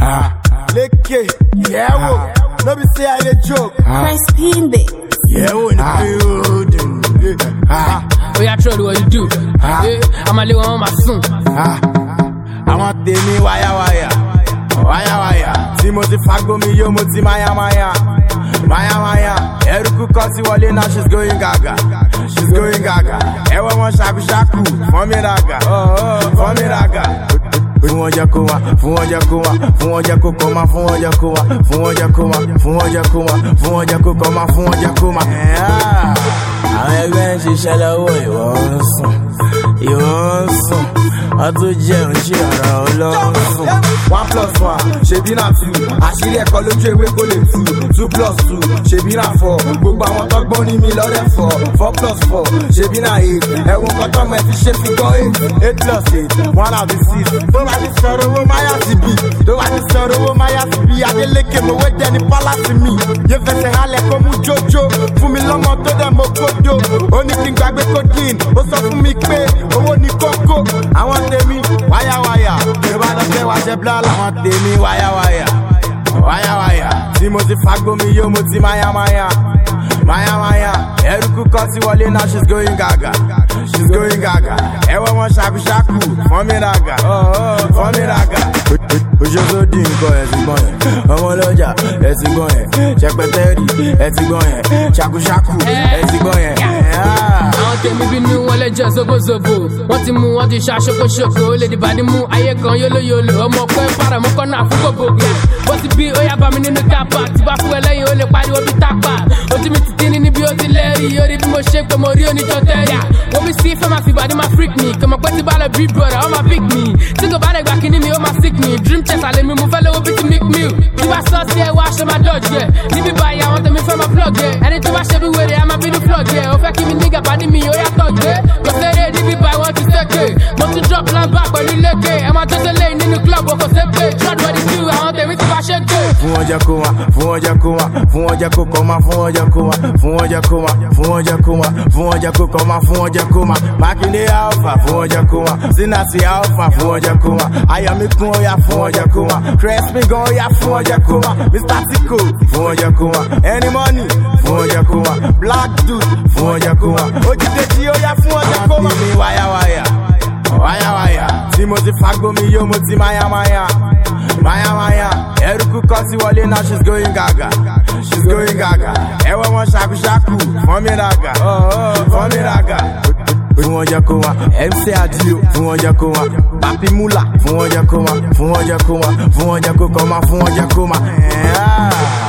Leke, yeah, no be say I dey joke. Nice pin bit. Yeah, in the building. Oh, yeah, try what you do. I'm a little on my son. I want the me wire. Timothy Fago mi yo moti maya. Eruku kosi wale now she's going gaga. Ewa mo shaku, for me raga. Fuonja kuma. Àwọn ẹgbẹ́ ń ṣiṣẹ́ lọ́wọ́ ìwọ̀n sùn. Ọdún jẹun ṣe ọ̀rọ̀ ọlọ́run. 1+1 ṣebí na 2. Àṣírí ẹ̀kọ́ lójú ewé kò lè 2. 2+2 ṣebí na 4. Gbogbo àwọn tọ́gbọ́n ní mi lọ́rẹ̀ 4. 4+4 ṣebí na 8. Ẹ̀wọ̀n kan tọ́mọ ẹ̀ fi ṣe fi gan 8. 8+8 1 out of 6. Tó bá ti sọ̀rọ̀ owó máyà sí bí. Adélékè mo wé jẹ́ ní pálásì mi. Yé fẹsẹ̀ halẹ̀ kó mú jójó. Fún mi lọ́mọ tó dẹ̀ mo kódó. Ó ní kí n gbàgbé codeine. Ó sọ fún mi pé owó ní kókó. Àwọn tèmi wáyà. Yorùbá lọ fẹ́ wá jẹ blá. Àwọn tèmi wáyà. Timothy Fago mi yo mo ti maya. Eruku kosi wale now she's going gaga. Ewa mo shaku, for me raga. Ojoso di nǹkan ẹ̀sìn gbọ́n yẹn. Ọmọ ọlọ́jà ẹ̀sìn gbọ́n yẹn. Ṣẹpẹtẹ́rì ẹ̀sìn gbọ́n yẹn. Ṣaku ẹ̀sìn gbọ́n yẹn. Àwọn tèmi bínú wọn lẹ́jọ́ zobozobo. Wọ́n ti mú wọn ti ṣá ṣokoṣoko. Ó lè dìbà ní mú ayé kan yólóyòlò. Ọmọ pẹ́ para mọ́ kọ́nà àfúgbòbò. Bó ti bí ó yá bá mi nínú kápá. Tí bá fún ẹ lẹ́yìn ó lè pariwo bí tápà. Ojú mi ti dín ní níbi ó ti lẹ́rìí. Orí bí mo ṣe pé mo rí oníjọ tẹ́rì. Wọ́n mi sí fẹ́ máa fi bàdí máa freak me. Kọ̀mọ̀ pé tí bá lọ bí brother ó máa pick me. Tí kò bá rẹ̀ gbà kíní mi ó máa sick me. Dream chest àlẹ́ mi mo fẹ́ lówó bí ti make meal. Tí bá sọ sí ẹ wá aṣọ máa dodge yẹ. Níbi báyìí àwọn tèmi fẹ́ máa plug yẹ. Ẹni tó bá ṣe bí wèrè á máa bínú plug yẹ. Ó fẹ́ kí mi nígà bá ní mi ó yàtọ̀ gbé. Kò sẹ́rẹ̀ níbi báyìí wọ́n ti sẹ́kẹ̀. Mo tún drop land back pẹ̀lú lékè. Ẹ máa tó sẹ́lẹ̀ nínú club o kò sẹ́pẹ̀. Trod what it do àwọn tèmi ti bá ṣe gbé. Fún ọjà kó ma. Mákindé alpha fún ọjà kó ma. Sinasi alpha fún ọjà kó ma. Ayọ̀míkún ó yá fún ọjà kó ma. Crespi gan ó yá fún ọjà kó ma. Mr. Tico fún ọjà kó ma. Any money fún ọjà kó ma. Black dude fún ọjà kó ma. Ojúdèjì ó yá fún ọjà kó ma. Àbí mi wáyà. Timothy Fago mi yo mo ti maya. Eruku kosi wale now she's going gaga. Ewa mo shaku, for me raga. Fún ọjà kó ma. MC Adio fún ọjà kó ma. Papi Mula fún ọjà kó ma. Fún ọjà kó ma.